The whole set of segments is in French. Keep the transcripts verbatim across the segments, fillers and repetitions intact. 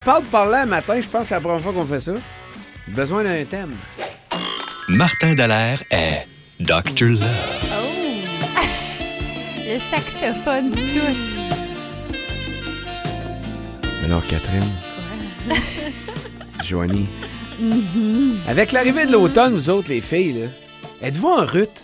parle parlant matin, je pense que c'est la première fois qu'on fait ça. Besoin d'un thème. Martin Dallaire est docteur Love. Oh! Le saxophone pis tout. Alors, Catherine. Quoi? Joanie. Mm-hmm. Avec l'arrivée de l'automne, vous autres, les filles, là, êtes-vous en rut?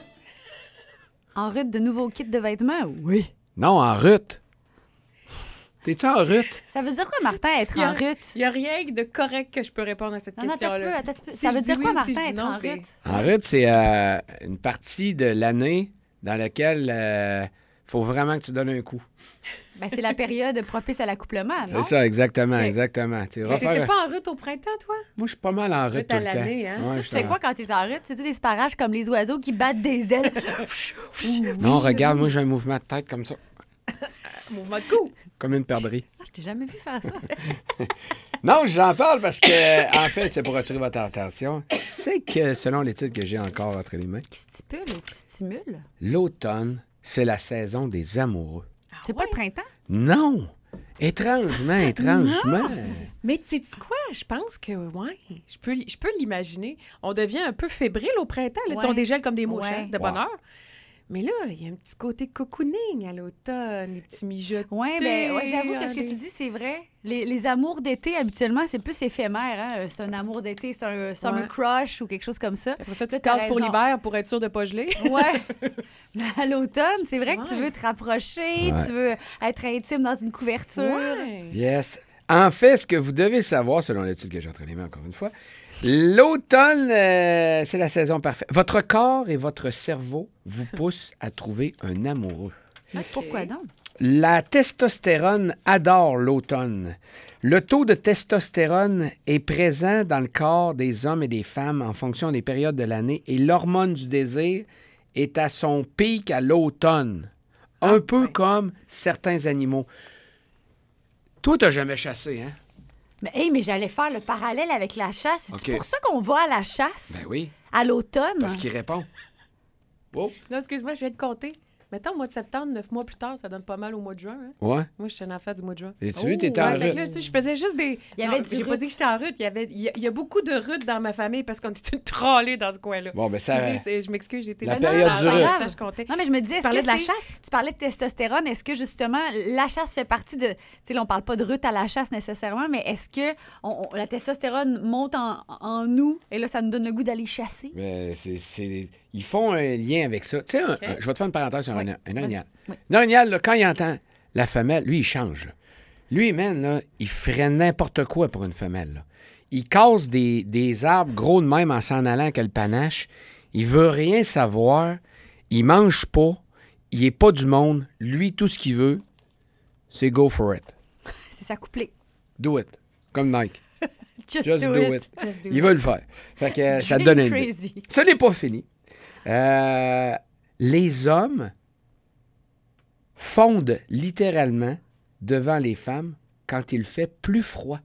En route de nouveaux kits de vêtements? Oui. Non, en rut. T'es-tu en rut? Ça veut dire quoi, Martin, être Il y a- en rut? Il n'y a rien de correct que je peux répondre à cette Non, non, attends un petit peu, question-là. attends un petit peu. Si Ça je veut dis dire quoi, oui ou Martin, si je dis être non, en c'est- rut? En rut, c'est euh, une partie de l'année dans laquelle il faut vraiment que tu donnes un coup. Ben, c'est la période propice à l'accouplement, non? C'est ça, exactement, Ok. exactement. Tu vas T'étais faire- pas en route au printemps, toi? Moi, je suis pas mal en rut Rut tout à le temps. l'année, hein? Ouais, Tu je fais suis quoi quand t'es en rut? Tu fais des sparages comme les oiseaux qui battent des ailes. en- Non, regarde, moi, j'ai un mouvement de tête comme ça, Mouvement de cou. comme une perdrix. Ah, je t'ai jamais vu faire ça. Non, j'en parle parce que, en fait, c'est pour attirer votre attention. C'est que, selon l'étude que j'ai encore entre les mains, Qui stipule ou qui stimule? l'automne, c'est la saison des amoureux. C'est pas le printemps? Non! Étrangement, étrangement. Mais tu sais quoi? Je pense que, ouais, je peux, je peux l'imaginer. On devient un peu fébrile au printemps. Là, tu sais, Ouais. on dégèle comme des mouches, Ouais. hein, de bonheur. Mais là, il y a un petit côté cocooning à l'automne, les petits mijotés. Oui, ben, ouais, j'avoue que ce que allez. tu dis, c'est vrai. Les, les amours d'été, habituellement, c'est plus éphémère. Hein? Euh, C'est un amour d'été, c'est un summer Ouais. crush ou quelque chose comme ça. Après ça, tu Toi, te t'as casses pour raison. l'hiver pour être sûr de pas geler. Ouais. Mais à l'automne, c'est vrai que tu Ouais. veux te rapprocher, Ouais. tu veux être intime dans une couverture. Ouais. Yes. En fait, ce que vous devez savoir, selon l'étude que j'ai entre les mains, encore une fois, l'automne, euh, c'est la saison parfaite. Votre corps et votre cerveau vous poussent à trouver un amoureux. Mais pourquoi donc? La testostérone adore l'automne. Le taux de testostérone est présent dans le corps des hommes et des femmes en fonction des périodes de l'année et l'hormone du désir est à son pic à l'automne. Un Ah, peu ouais. comme certains animaux. Toi, t'as jamais chassé, hein? Mais, hey, mais j'allais faire le parallèle avec la chasse. C'est OK. pour ça qu'on va à la chasse Ben oui, à l'automne. parce qu'il répond. Oh, Non, excuse-moi, je viens de compter. Mettons, au mois de septembre, neuf mois plus tard, ça donne pas mal au mois de juin. Hein? ouais. Moi, je suis un enfant du mois de juin. Et tu Oh, t'étais en Ouais, fait rut. que là, tu sais, je faisais juste des. Il y avait Non, du J'ai pas rut. dit que j'étais en rut. Il y, avait... il y a, il y a beaucoup de rut dans ma famille parce qu'on est une trollée dans ce coin-là. Bon, ben ça... C'est- c'est- Je m'excuse, j'ai été La là. période Non, du non, rut. attends, je comptais. Non, mais je me disais, Tu est-ce parlais que de la c'est- chasse? Tu parlais de testostérone. Est-ce que, justement, la chasse fait partie de... Tu sais, là, on parle pas de rut à la chasse nécessairement, mais est-ce que on- on- la testostérone monte en, en nous et là, ça nous donne le goût d'aller chasser? Ben, c'est- c'est- Ils font un lien avec ça. Tu sais, un- OK. un- je vais te faire une parenthèse sur Oui. un, un Vas-y. orignal. Oui. Un orignal, là, quand il entend la femelle, lui, il change. Lui, man, là, il ferait n'importe quoi pour une femelle. là. Il casse des, des arbres gros de même en s'en allant avec le panache. Il veut rien savoir. Il mange pas. Il est pas du monde. Lui, tout ce qu'il veut, c'est go for it. C'est ça couplé. Do it. Comme Nike. Just, Just do, do it. it. Just do Il it. va le faire. Fait que euh, ça te donne une idée. Crazy. Ce n'est pas fini. Euh, les hommes fondent littéralement devant les femmes quand il fait plus froid.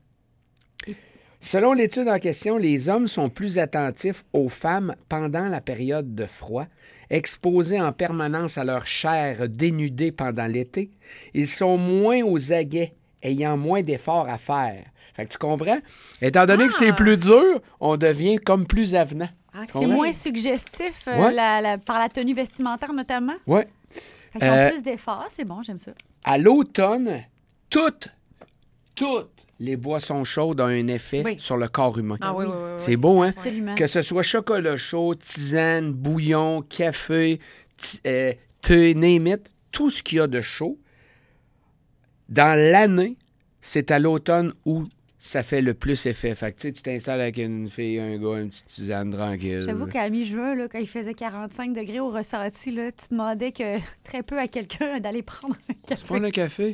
Selon l'étude en question, les hommes sont plus attentifs aux femmes pendant la période de froid, exposés en permanence à leur chair dénudée pendant l'été. Ils sont moins aux aguets, ayant moins d'efforts à faire. Fait que tu comprends? Étant donné que c'est Ah! plus dur, on devient comme plus avenant. Ah, Tu C'est comprends? moins suggestif euh, Ouais. la- la- par la tenue vestimentaire, notamment. Ouais. Fait qu'ils ont Euh, plus d'efforts. C'est bon, j'aime ça. À l'automne, toutes, toutes les boissons chaudes ont un effet Oui. sur le corps humain. Ah oui, oui, oui. oui. C'est beau, hein? Absolument. Que ce soit chocolat chaud, tisane, bouillon, café, ti- euh, thé, name it, tout ce qu'il y a de chaud, dans l'année, c'est à l'automne où ça fait le plus effet. Fait que tu sais, tu t'installes avec une fille, un gars, une petite tisane tranquille. J'avoue qu'à mi-juin, là, quand il faisait quarante-cinq degrés au ressenti, là, tu demandais que très peu à quelqu'un d'aller prendre un café. Prendre un café.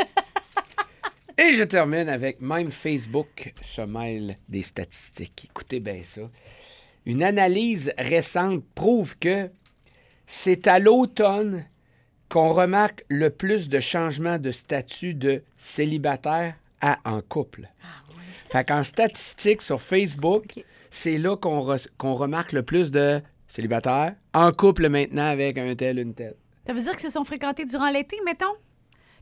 Et je termine avec même Facebook se mêle des statistiques. Écoutez bien ça. Une analyse récente prouve que c'est à l'automne qu'on remarque le plus de changements de statut de célibataire à en couple. Fait qu'en statistique sur Facebook, OK. c'est là qu'on re- qu'on remarque le plus de célibataires en couple maintenant avec un tel, une telle. Ça veut dire qu'ils se sont fréquentés durant l'été, mettons?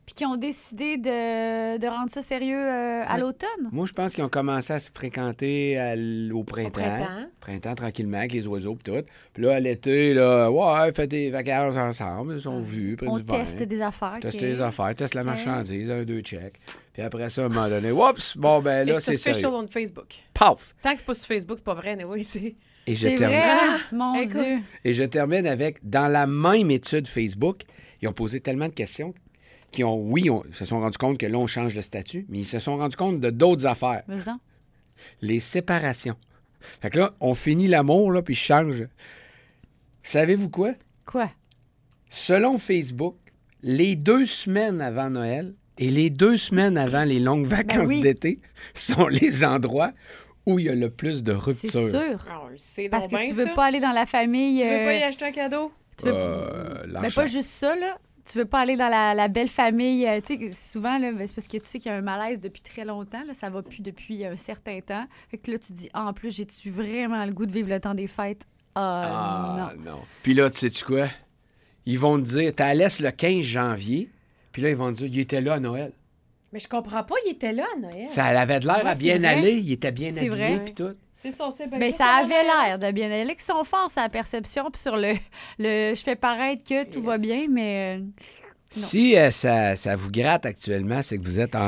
Puis qui ont décidé de, de rendre ça sérieux euh, à Ouais. l'automne. Moi, je pense qu'ils ont commencé à se fréquenter à l- au printemps. printemps. Printemps, tranquillement, avec les oiseaux et tout. Puis là, à l'été, là, ouais, faites des vacances ensemble. Ils sont vus, prennent On du vin. teste des affaires. Teste ok. les affaires, teste la Ok. marchandise, un, deux checks. Puis après ça, à un moment donné, oups, bon, ben là, It's c'est official sérieux. on Facebook. Paf! Tant que c'est pas sur Facebook, c'est pas vrai, mais oui, c'est... Et je, C'est termine, vrai, hein? Ah, Mon écoute. Dieu. et je termine avec, dans la même étude Facebook, ils ont posé tellement de questions qui ont, oui, on, se sont rendus compte que là, on change le statut, mais ils se sont rendus compte de d'autres affaires. Vas-y donc. Les séparations. Fait que là, on finit l'amour, là, puis je change. Savez-vous quoi? Quoi? Selon Facebook, les deux semaines avant Noël et les deux semaines avant les longues vacances oui. d'été sont les endroits où il y a le plus de C'est ruptures. sûr. Ah, on le sait Parce donc que bien, tu veux ça. pas aller dans la famille. Tu veux pas y euh, acheter un cadeau? tu veux- Euh, Ben, l'argent. pas juste ça, là. Tu veux pas aller dans la, la belle famille. euh, tu sais, souvent, là, ben, c'est parce que tu sais qu'il y a un malaise depuis très longtemps. Là, ça va plus depuis un certain temps. Fait que là, tu te dis, ah, en plus, j'ai-tu vraiment le goût de vivre le temps des fêtes? Ah, Ah, non. non. Puis là, tu sais-tu quoi? Ils vont te dire, t'as laisse le quinze janvier, puis là, ils vont te dire, il était là à Noël. Mais je comprends pas, il était là à Noël. Ça avait de l'air Ouais, à bien c'est vrai. aller, il était bien C'est habillé, vrai. puis tout. C'est ça, c'est bien. Ben, que ça va avait Noël. l'air de bien aller. Qu'ils sont forts sur la perception puis sur le, le je fais paraître que tout va Yes. bien, mais euh, Non. Si euh, ça, ça vous gratte actuellement, c'est que vous êtes en